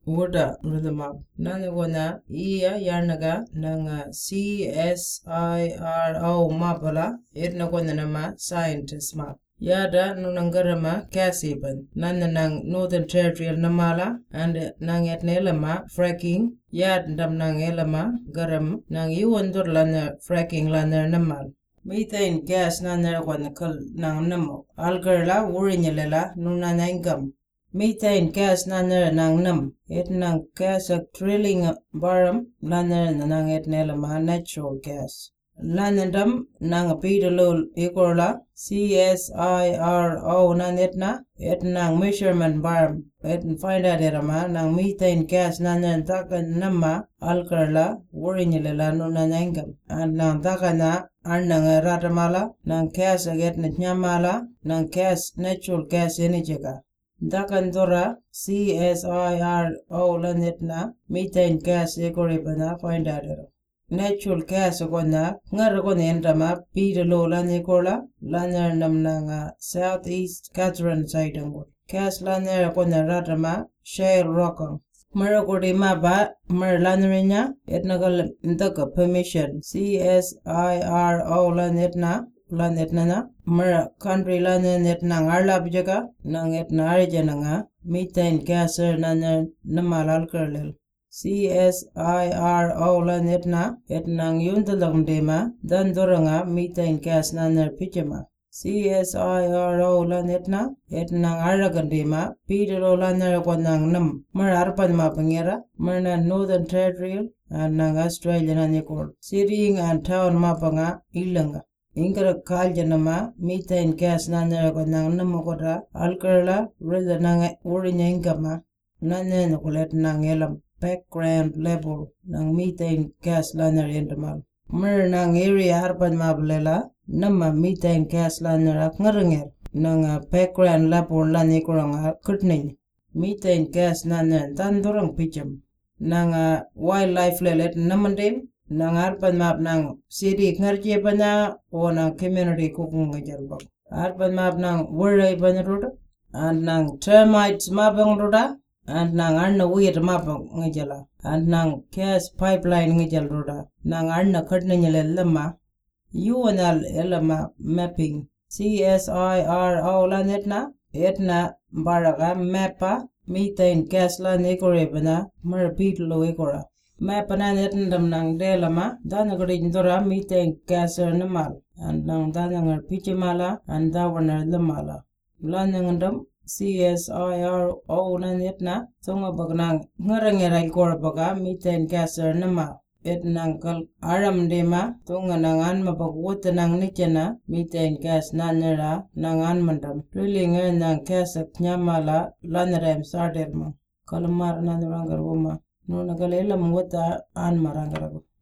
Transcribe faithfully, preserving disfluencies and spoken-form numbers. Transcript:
Woda rhythm nanga wana iya yarnaga nanga C S I R O mapala etna wana nama scientist map. Yada nunangarama Casiban nana nang Northern Territory namala and nang etnelama fracking yad dam nang elama garam nang yuandur lana fracking lana namal. Methane gas nana wana kal nang namo algarla wurinyalela nunanangam. Methane gas nana nang nam et nang gas a drilling baram lana nang et nelama natural gas. Lanandam nang pedalol ekorla C S I R O nanetna et nang measurement baram et find out erama nang methane gas nana taka nama algarla wurinyalela nunanangam and nang taka na arnang ratamala nang gas aget nyamala nang gas natural gas energyga. Dakandora C S I R O lanetna methane gas ekoribana find out. Natural gas agona ngaragona endama pidalo lanekola laner namnanga southeast Catherine side ango. Gas laner agona ratama shale rock. Maragodi maba mer lanerinya etnagal ndaka permission C S I R O lanetna lanetnana mer country lanet nang arla bjaga nang etna arjananga methane gas nana namalal kerlel. C S I R O lanetna et nang yundalang dema dan doranga methane gas naner pichama. C S I R O lanetna et nang aragandema pidero laner kwanang nam mer arpan mapangera merna Northern Territory and nang Australian anikor. City and town mapanga ilanga. Ingara kaljanama methane gas naner kwanang namokora alkerla rida nang urinya ingama nanen kulet nang elam. Background level ng methane gas liner endamal. Mer nang area harpan mablela nama methane gas liner ak ngaranger ng background level lani kurang kutning. Methane gas liner tandurang picham. Nang wildlife lelet namandim nang harpan map nang city ngarje bana o nang community kukung ngajalbak. Harpan map nang wuray banaruda and nang termites mabang ruda and nang arna weir mapang ngajala and nang gas pipeline ngajal roda nang arna kadnanyala lama yuanal elama mapping C S I R O lanetna etna baraga mappa methane gas la nekorebana marpitlo ekora mapana netndam nang delama danagrid dora methane gas namal and nang danangar pichamala and dawanar lamala lanangandam C S I R O nanetna tonga bagnang ngarangerai korbaga methane gas nama et nangkal aram dema tonga nangan mapagwota nang nichana methane gas nanera nangan mandam drilling nang gas nyamala lanarem sarderma kalamar nanrangar woma no nagalela mwata an marangarago